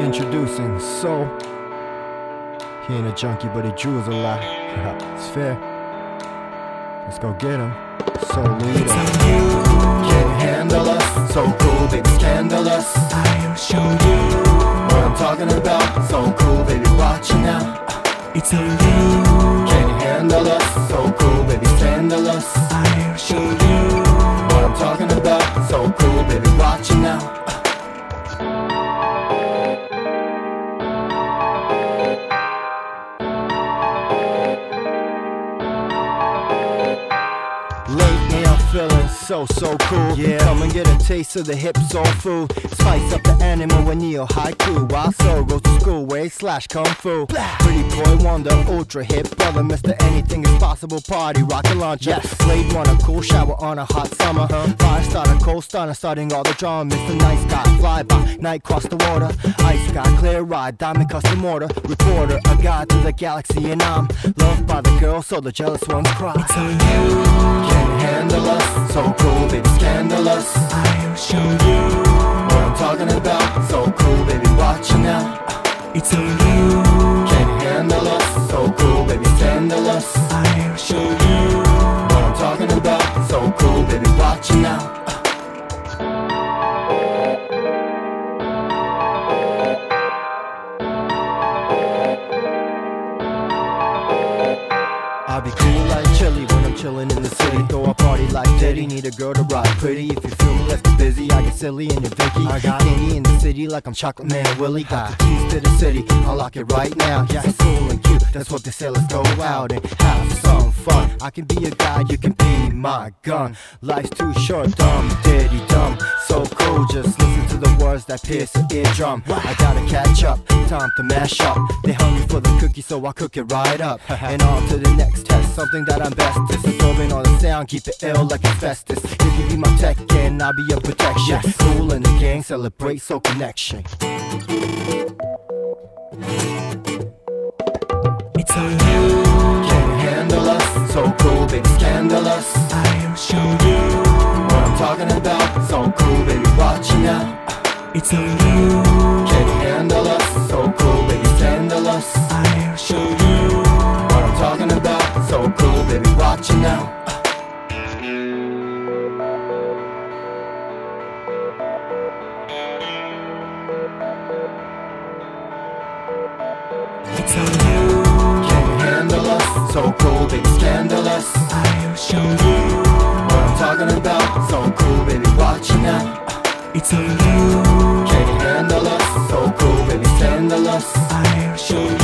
Introducing Soul. He ain't a junkie, but he drews a lot. It's fair. Let's go get him. So lead up. Can't handle us, so cool, baby, scandalous. I'll show you What I'm talking about, so cool, baby, watch it now. it's on you. Can't handle us, so cool, baby, scandalous. I'll show you What I'm talking about, so cool, baby, watch it now. Lately I'm feeling so cool. Yeah. Come and get a taste of the hip soul food. Spice up the animal with neo haiku. While soul goes to school, wave slash kung fu. Pretty boy wonder, ultra hip brother, Mr. Anything is possible party, rocket launcher. Yes. Blade runner, cool shower on a hot summer. Fire starter, cold stunner, starting all the drama. Mr. Nice Guy, fly by, night cross the water. Ice sky, clear ride, diamond custom order. Reporter, a guide to the galaxy, and I'm loved by the girl, so the jealous ones cry. it's on you. Can't handle us, so cool, baby, scandalous. I'll show you What I'm talking about, so cool, baby, watch it now. it's on you. Can't handle us, so cool, baby, scandalous. I'll show you What I'm talking about, so cool, baby, watch it now. I'll be cool like chili when I'm chillin' in the city. Throw a party like Diddy, need a girl to ride pretty. If you feel me, let's get busy. I get silly in your Vicky. I got candy in the city like I'm Chocolate Man Willie. Got the keys to the city, I'll lock it right now. Yeah, it's cool and cute, that's what they say. Let's go out and have some fun. I can be a guy, you can be my gun. Life's too short, dumb, diddy dumb. So cool, just listen to the words that pierce the eardrum. I gotta catch up, time to mash up. They hungry for the cookie, so I cook it right up. And on to the next test, something that I'm best at. Absorbing all the sound, keep it ill like asbestos. You can be my tech and I'll be your protection. Cool in the gang, celebrate soul connection. it's on you. Can't handle us, so cool, baby, scandalous. I'll show you What I'm talking about, so cool, baby, watch it now. it's on you. Can't handle us, so cool, baby, scandalous. I'll show you What I'm talking about, so cool, baby, watch it now. it's on you. Can't handle us, so cool, baby, scandalous. I'll show you What I'm talking about, so cool, baby, watch it now. it's on you. Can't handle us, so cool, baby, scandalous. I'll show you